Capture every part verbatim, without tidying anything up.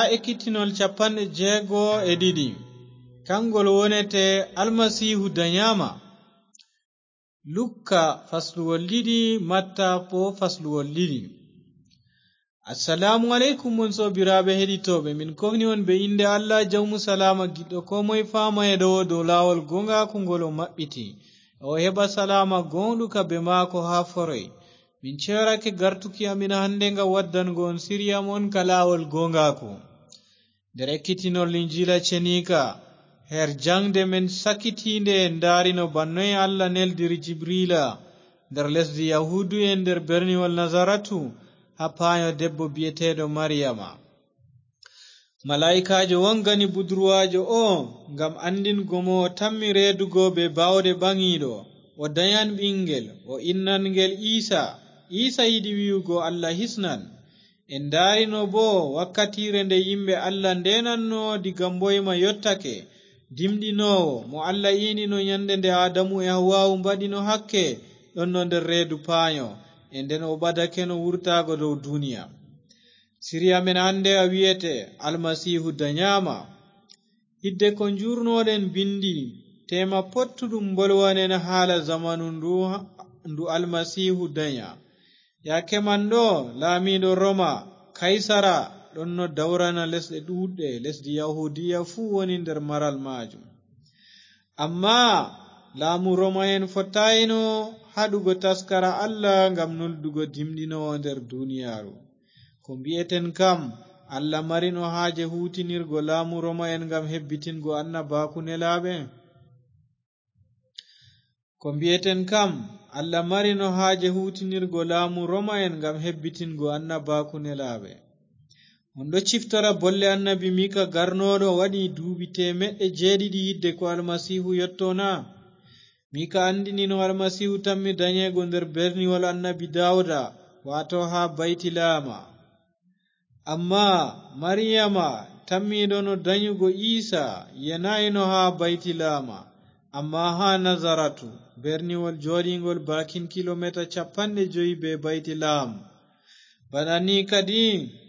ekkitinol capanɗe jeego e ɗiɗi kangol wonete almasihu danyama. Lukka fasluwol ɗiɗi, Matta po fasluwol ɗiɗi. Assalamu alaikum mon sobiraɓe heɗitoɓe, min kofni on be inde Allah jawmu salama giɗɗo ko moye fama e ɗo dow lawol gongaku ngol o maɓɓiti o heɓa salama gonɗuka be maako ha foroy. Min cerake gartuki amin hande ngam waddango on siriyam on ka lawol gongaku nder ekkitinol linjila cenika. Her jangde men sakitinde en darino bannoye Allah neldiri Jibrila nder lesdi Yahudu en nder berniwol Nazaratu ha payo debbo bi'eteɗo Maryama. Malaikajo wongani budurwajo o ngam andingo mo o tammi redugo be bawde bangiɗo o dayan ɓingel o innan ngel Isa. Isa yiɗi wi'ugo Allah hisnan. En darino bo wakkatire nde yimɓe Allah ndenanno diga mboyma yottake, dimɗinowo mo Allah inino nyande nde Adamu e Hawwa'u mbaɗino hakke ɗonno nder reedu payo e nden o ɓadake no wurtago dow duniya. Siriya men hande a wiyete almasihu danyama. Hidde ko jurnoɗen bindi tema pottuɗum bolwanen haala zamanu ndu, ndu almasihu danya. Yake man ɗo laamiɗo Roma Kaisara ɗonno dawrana lesɗe ɗuɗɗe, lesdi Yahudiya fuu woni nder maral majum. Amma laamu Roma en fottayino haɗugo taskara Allah ngam noldugo dimɗinowo nder duniyaru. Ko mbi'eten kam Allah marino haaje hutinirgo laamu Roma en ngam hebbitingo annabaku nelaɓe. Ko mbi'eten kam Allah marino haaje hutinirgo laamu Roma en ngam hebbitingo annabaku nelaɓe. On ɗo ciftora bolle annabi Mika garnoɗo waɗi duuɓi temeɗɗe jeeɗiɗi hidde ko almasihu yottona. Mika andini no almasihu tammi danyego nder berniwol annabi Dawuda, wato ha Baitilama. Amma Maryama tammiɗo no danyugo Isa yenayino ha Baitilama, amma ha Nazaratu, berniwol joɗingol bakin kilomita capanɗe joyi be Baitilam. Bana ni kadi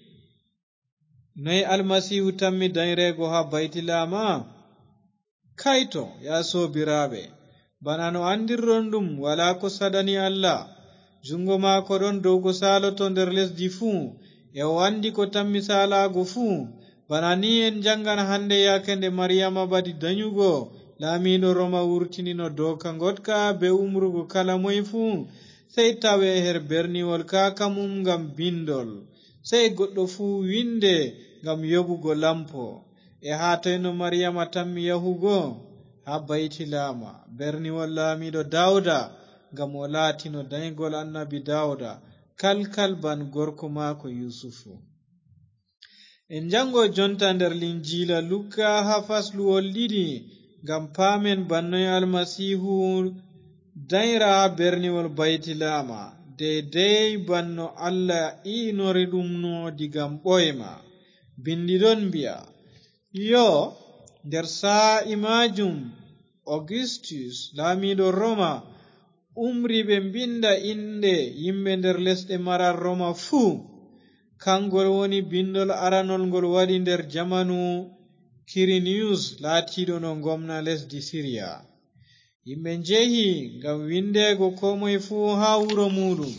noy almasihu tammi dayrego ha Baitilama? Kaito ya sobiraɓe, bana no andirron ɗum wala ko sadani Allah. Jungo maako ɗon dow ko saloto nder lesdi fuu, e o andi ko tammi salago fuu. Bana ni en jangan hande yake nde Maryama badi danyugo, laamiɗo Roma wurtinino doka gotka be umrugo kala moye fuu sey tawe her berniwol kakamum ngam bindol, sey goɗɗo fuu winde ngam yoɓugo lampo. E ha toyno Maryama tammi yahugo? Ha Baitilama, berniwol laamiɗo Dawuda, ngam o laatino daygol annabi Dawuda kalkal ban gorko maako Yusufu. En jango jonta nder linjila Lukka ha fasluwol ɗiɗi ngam paamen bannoye almasihu dayra ha berniwol Baitilama deidei banno Allah inori ɗum no digam ɓoyma. Bindi ɗon mbi'a, yo nder sa'i majum Augustus laamiɗo Roma umri ɓe binda inde yimɓe nder lesɗe maral Roma fuu. Kangol woni bindol aranol ngol waɗi nder jamanu Kirinius laatiɗo no gomna lesdi Siriya. Yimɓe njehi ngam windego ko moye fuu ha wuro muɗum.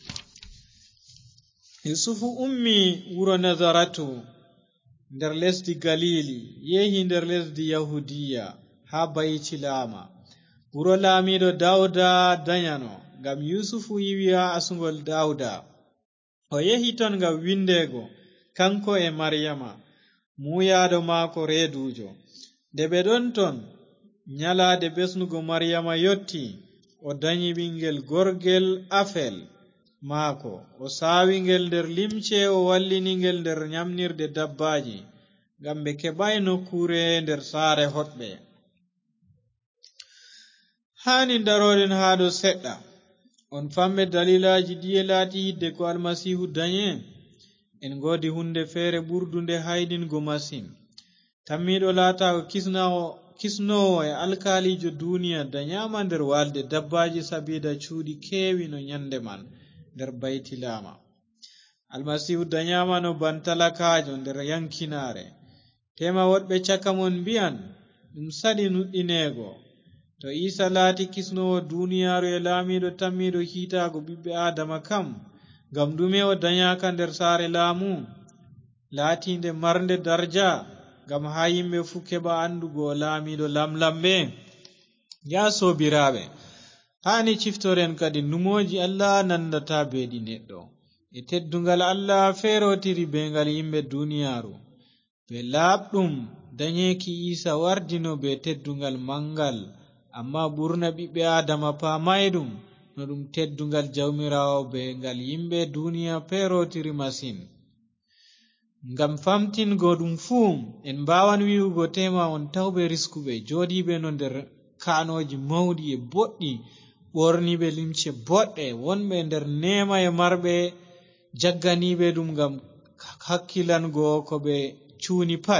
Yusufu ummi wuro Nazaratu nder lesdi Galili, yehi nder lesdi Yahudiya ha Baitilama, wuro laamiɗo Dawuda danyano, ngam Yusufu yiwi ha asugol Dawuda. O yehi ton ngam windego kanko e Maryama, muyaɗo maako reedujo. Nde ɓe ɗon ton, nyalade besnugo Maryama yotti, o danyi ɓingel gorgel afel maako, o sawi ngel nder limce, o wallini ngel nder nyamnirde dabbaji, ngam ɓe keɓai nokkure nder saare hoɗɓe. Hani daroɗen ha ɗo seɗɗa on famɓe dalilaji ɗiye laati hidde ko almasihu danye. En godi hunde feere ɓurdunde haydingo masin. Tammiɗo laatago kisnawo kisnowo e alkalijo duniya danyama nder walde dabbaji sabida cuuɗi kewi no nyande man nder Baitilama. almasihu danyamano ban talakajo nder yankinare. Tema woɗɓe caka mon mbi'an ɗum saɗi nuɗɗinego. To Isa laati kisnowo duniyaru e laamiɗo tammiɗo hiitago ɓiɓɓe Adama kam, ngam dume o danyaka nder saare laamu laatinde marnde darja, ngam ha yimɓe fu keɓa andugo o laamiɗo lamlamɓe? Ya sobiraɓe, hani ciftoren kadi numoji Allah nandata beɗi neɗɗo, e teddungal Allah ferotiri be ngal yimɓe duniyaru. Be laaɓɗum danyeki Isa wardino be teddungal mangal, amma ɓurna ɓiɓɓe Adama pamayɗum no ɗum teddungal Jawmirawo be ngal yimɓe duniya ferotiri masin. Ngam famtingo ɗum fuu, en mbawan wi'ugo tema on tawɓe riskuɓe joɗiɓe no nder kanoji mawɗi e boɗɗi, ɓorniɓe limce boɗɗe, wonɓe nder nema e marɓe jagganiɓe ɗum ngam hakkilango ko ɓe cuuni pat.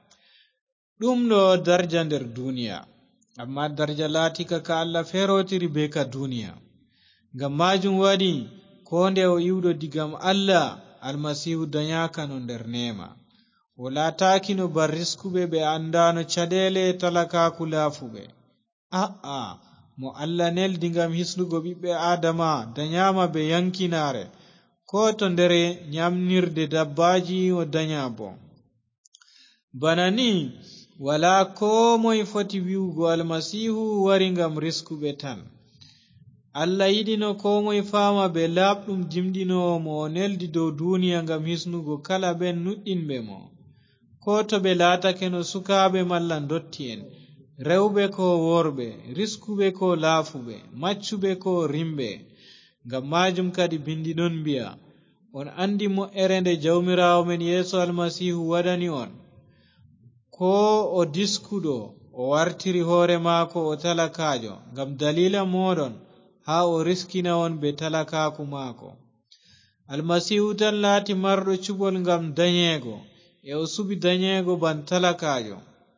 Ɗum ɗo darja nder duniya, amma darja laatika ka Allah ferotiri be ka duniya. Ngam majum waɗi ko nde o iwɗo digam Allah, almasihu danyaka no nder nema. O laataki no bar riskuɓe ɓe andano caɗele talakaku laafuɓe. A'a, mo Allah neldi ngam hisnugo ɓiɓɓe Adama danyama be yankinare, ko to ndere nyamnirde dabbaji o danya bo. Bana ni wala ko moye foti wi'ugo almasihu wari ngam riskuɓe tan. Allah yiɗino ko moye fama be laaɓɗum jimɗinowo mo o neldi dow duniya ngam hisnugo kala ɓen nuɗɗinɓe mo, ko to ɓe laatake no sukaɓe malla dotti'en, rewɓe ko worɓe, riskuɓe ko laafuɓe, maccuɓe ko rimɓe. Ngam majum kadi bindi ɗon mbi'a, on andi mo'ere nde Jawmirawo men Yesu almasihu waɗani on, ko o diskuɗo o wartiri hoore maako o talakajo ngam dalila moɗon, ha o riskina on be talakaku maako. Almasihu tan laati marɗo cuɓol ngam danyego, e o suɓi danyego ban talakajo.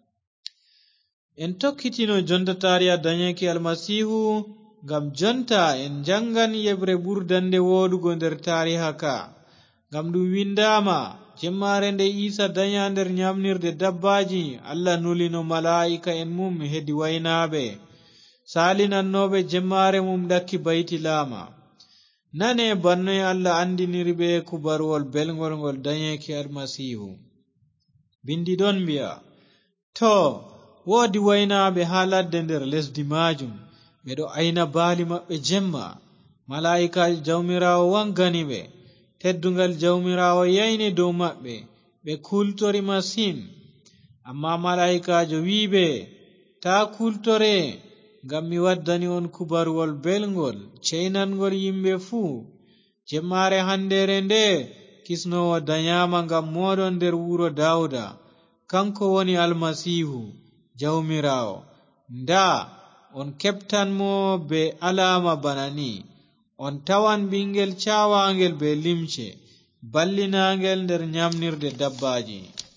En tokkitino jonta tariha danyeki almasihu, ngam jonta en jangan yebre ɓurdande woɗugo nder tariha ka. Ngam ɗum windama jemmare nde Isa danya nder nyamnirde dabbaji, Allah nulino mala'ika en mum hedi waynaɓe salinannoɓe jemmare mum ɗakki Baitilama. Nane bannoe Allah andiniri ɓe kubaruwol belgol ngol danyeki almasihu. Bindi ɗon mbi'a, to woodi waynaɓe ha ladde nder lesdi majum, ɓe ɗo ayna baali maɓɓe jemma. Mala'ikaji Jawmirawo wangani ɓe, teddungal Jawmirawo yayne dow maɓɓe, ɓe kultori masin. Amma mala'ikajo wi'iɓe, ta kultore, ngam mi waddani on kubaruwol belgol ceynangol yimɓe fuu. Jemmare handere nde kisnowo danyama ngam moɗon nder wuro Dawuda, kanko woni almasihu Jawmirawo. Nda on keftanmo be alama bana ni, on tawan ɓingel cawangel be limce ballinangel nder nyamnirde dabbaji.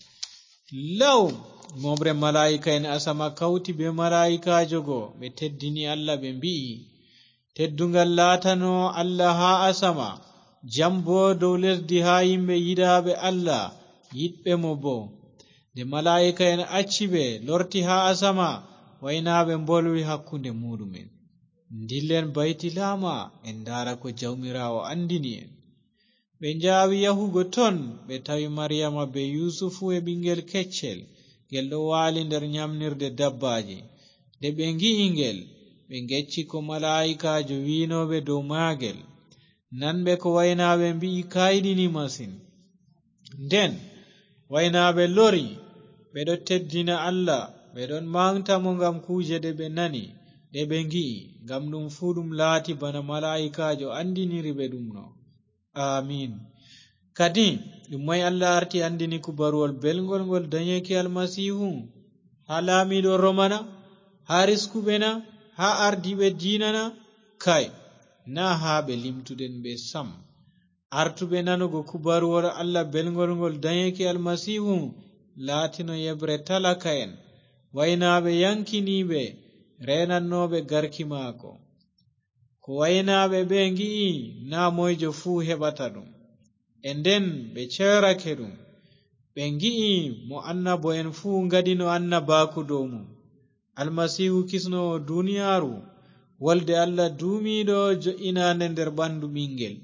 Law momre mala'ika en asama kauti be mala'ikajo go, ɓe teddini Allah ɓe mbi'i, teddungal laatano Allah ha asama, jam bo dow lesdi ha yimɓe yiɗaɓe Allah yiɗɓe mo bo. Nde mala'ika en acci ɓe lorti ha asama, waynaɓe mbolwi hakkunde muɗumen. Dillen Baitilama en ndara ko Jawmirawo andini en. Ɓe njawi yahugo ton, ɓe tawi Maryama be Yusufu e ɓingel keccel ngel ɗo waali nder nyamnirde dabbaji. Nde ɓe ngi'i ngel, ɓe ngecci ko mala'ikajo wiinoɓe dow maagel. Nanɓe ko waynaɓe mbi'i kayɗini masin. Nden waynaɓe lori, ɓe ɗo teddina Allah, ɓe ɗon mantamo ngam kuje ɗe ɓe nani, ɗe ɓe ngi'i, ngam ɗum fu ɗum laati bana mala'ikajo andiniri ɓe ɗum no. Amin. Kadi ɗum moy Allah arti andini kubaruwol belgol ngol danyeki almasihu? Ha laamiɗo Romana? Ha riskuɓe na? Ha ardiɓe diina na? Kai, na ha ɓe limtuɗen ɓe sam. Artuɓe nanugo kubaruwol Allah belgol ngol danyeki almasihu laatino yebre talaka en, waynaɓe yankiniɓe, renannoɓe garki maako. Ko waynaɓe ɓe ngi'i na moyjo fuu heɓata ɗum. e nden ɓe cerake ɗum ɓe ngi'i mo annabo en fuu ngadino annabaku dow mum almasihu kisnowo duniyaaru wolde Allah duumiiɗo jo'inaande nder ɓandu ɓingel.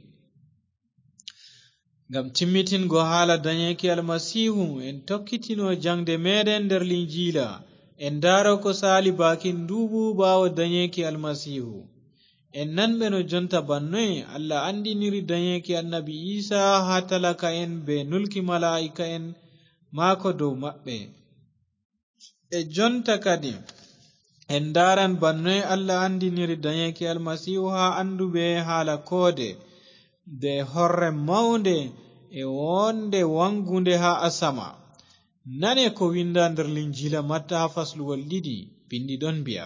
Ngam timmitingo haala dañeeki almasihu en tokkitino jangde meɗen nder linjiila en daaro ko saali bakin duuɓu ɓaawo dañeeki almasihu. En nanɓe no jonta bannoy Allah andiniri dañeeki annabi Isa haa talaka en be nulki malaa'ika en maako dow maɓɓe. E jonta kadi en daaran bannoy Allah andiniri dañeeki almasihu haa anduɓe haala koode de horre mawnde e wonde wangunde haa asama. Nane ko winda nder linjiila Matta haa fasluwol ɗiɗi bindi ɗon mbi'a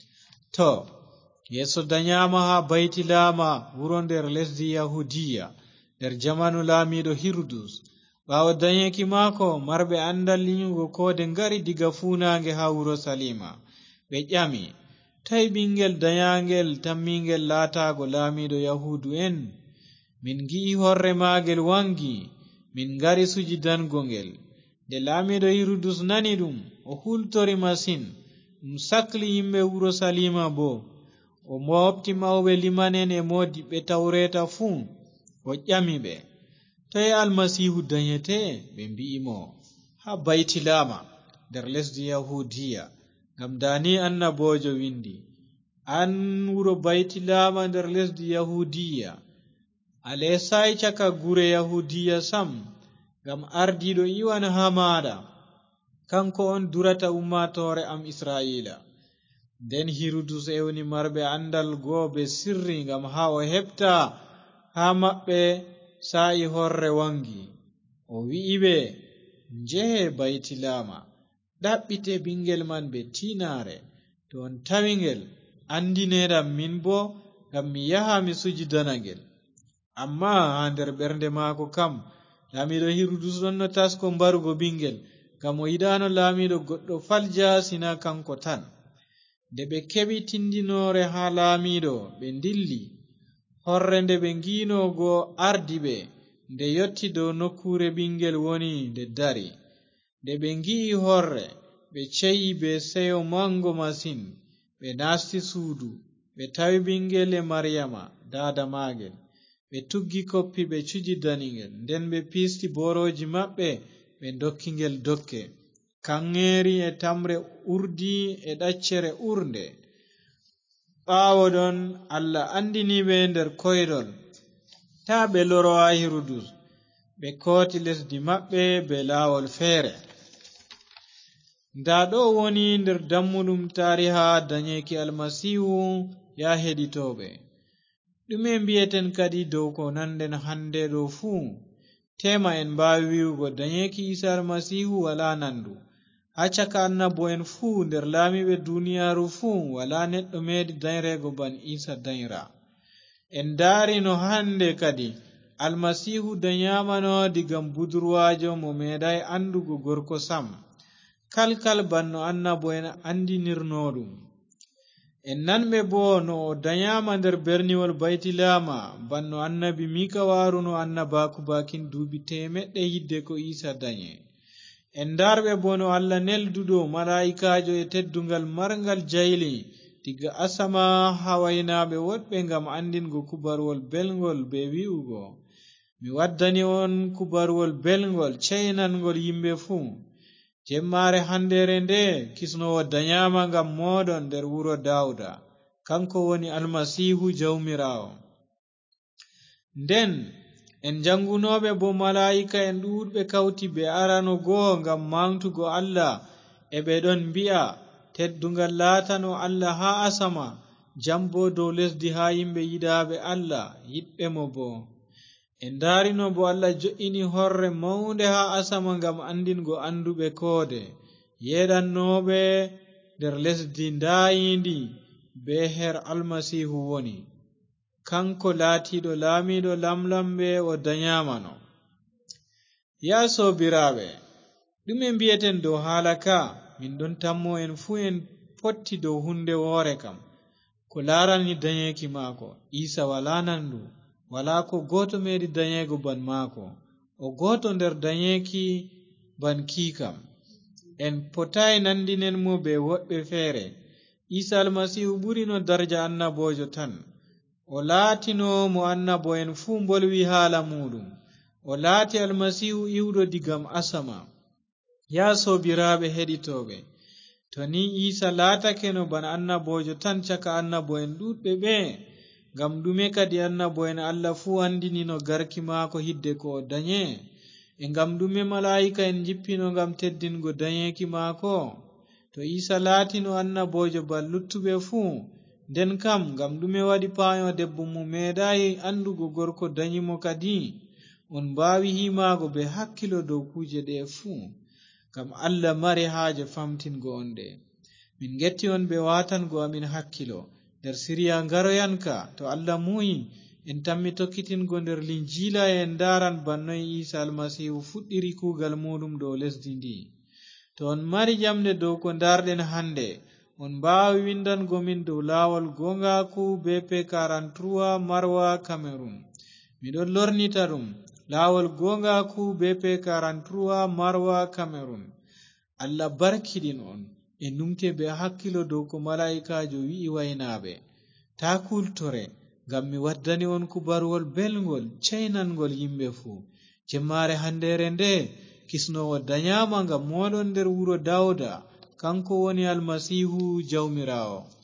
to yeeso dañaama haa baytilaama wuro nder lesdi Yahudiya nder jamanu laamiiɗo Hirudus. ɓaawo dañeeki maako marɓe andal liñugo koode ngari diga fuunaange haa wuro Salima. ɓe ƴami tawi ɓingel dañaangel tammingel laataago laamiiɗo Yahudu en? Min gi'i horre maagel wangi, min ngari sujidango ngel. Nde laamiiɗo Hirudus nani ɗum o hultori masin, ɗum sakli yimɓe wuro Salima bo. O mofti mawɓe limanen e modiɓɓe tawreta fuu o ƴami ɓe toye almasihu dañete? Ɓe mbi'imo haa baytilama nder lesdi Yahudiya, ngam dani annabojo windi an wuro baytilama nder lesdi Yahudiya ale sai caka gure Yahudiya sam, ngam ardiɗo iwan haa maɗa kanko on durata ummatore am Israila. Nden Hirudus ewni marɓe andal goo be sirri ngam haa o heɓta haa maɓɓe sa'i horre wangi. O wi'i ɓe njehe baytilama ɗaɓɓite ɓingel man be tinare, to on tawingel andineɗam min bo ngam mi yaha mi sujidana ngel. Amma haa nder ɓernde maako kam laamiɗo Hirudus ɗon no tasko mbarugo ɓingel, ngam o yiɗano laamiɗo goɗɗo falja sina kanko tan. Nde ɓe keɓi tindinore haa laamiɗo ɓe dilli, horre nde ɓe nginogo ardi ɓe nde yotti dow nokkure ɓingel woni nde dari. Nde ɓe ngi'i horre ɓe ceyi be seyo mango masin. Ɓe nasti suudu ɓe tawi ɓingel e Maryama dada maagel. Ɓe tuggi koppi ɓe cujidaningel, nden ɓe pisti boroji maɓɓe ɓe dokkingel dokke, kanŋeri e tamre urdi e ɗaccere urde. ɓaawo ɗon Allah andiniɓe nder koyɗol ta ɓe loro haa Hirudus, ɓe kooti lesdi maɓɓe be laawol feere. Nda ɗo woni nder dammuɗum tariha dañeeki almasihu ya heɗitoɓe. ɗume mbi'eten kadi dow ko nanɗen hande ɗo fuu? Tema en mbawi wi'ugo dañeeki Isa almasihu wala nandu. haa caka annabo en fuu nder laamiɓe duniyaaru fuu wala neɗɗo meeɗi dañrego ban Isa dañra. En daari no hande kadi almasihu dañamano digam budurwajo mo meeɗai andugo gorko sam, kalkal banno annabo en andinirno ɗum. En nanɓe bo no o dañama nder berniwol baytilama banno annabi Mika waruno annabaku bakin duuɓi temeɗɗe yidde ko Isa dañe. En darɓe bo no Allah nelduɗo malaa'ikajo e teddungal marngal jayli diga asama hawainaɓe woɗɓe ngam andingo kubarwol belgol be wi'ugo mi waddani on kubarwol belgol ceynangol yimɓe fuu. Jemmare handere nde kisnowo dañama ngam moɗon nder wuro Dawda, kanko woni almasihu jawmirawo. Nden en jangunoɓe bo malaa'ika en ɗuɗɓe kawti be arano goo ngam mantugo Allah, e ɓe ɗon mbi'a teddungal laatano Allah haa asama, jambo dow lesdi haa yimɓe yiɗaɓe Allah yiɗɓe mo bo. En daarino bo Allah jo'ini horre mawnde haa asama ngam andingo anduɓe koode yeɗannoɓe nder lesdi ndaayindi be her almasihu woni, kanko laatiɗo laamiɗo lamlamɓe o dañamano. Ya sobiraɓe, ɗume mbi'eten dow haala ka? Min ɗon tammo en fuu en potti dow hunde woore kam ko laarani dañeeki maako. Isa wala nandu, wala ko goto meeɗi dañego ban maako. o goto nder dañeki banki kam en potai nandinen mo be woɓɓe feere. Isa almasihu ɓurino darja annabojo tan, o laatino mo annabo en fuu bolwi haala muɗum, o laati almasihu iwɗo digam asama. Ya sobiraɓe heɗitoɓe, to ni Isa laatake no bana annabojo tan caka annabo en ɗuɗɓe ɓe, ngam ɗume kadi annabo en Allah fuu andini no garki maako hidde ko o dañe, e ngam ɗume mala'ika en jippino ngam teddingo dañeki maako? To Isa laatino annabojo bal luttuɓe fuu, nden kam ngam ɗume waɗi paayo debbo mo meeɗayi andugo gorko dañimo kadi? On mbaawi himaago be hakkilo dow kuje ɗe fuu, ngam Allah mari haaje famtingo on ɗe. Min getti on be watango amin hakkilo nder siriya ngaroyanka, to Allah muyi en tammi tokkitingo nder linjila en ndaran bannoy Isa almasihu fuɗɗiri kuugal muɗum dow lesdi ndi. To on mari jamde dow ko ndarɗen hande, on mbaawi windango min dow laawol gongaku B P quarante-trois Marwa Cameroon. Miɗon lornita ɗum laawol gongaku B P quarante-trois Marwa Cameroon. Allah barkiɗin on e numte be hakkilo dow ko mala'ikajo wi'i waynaɓe. Ta kultore, ngam mi waddani on kubarwol belgol caynangol yimɓe fuu. Jemmare handere nde kisnowo danyama ngam moɗon nder wuro Dawda, kanko woni almasihu jawmirawo.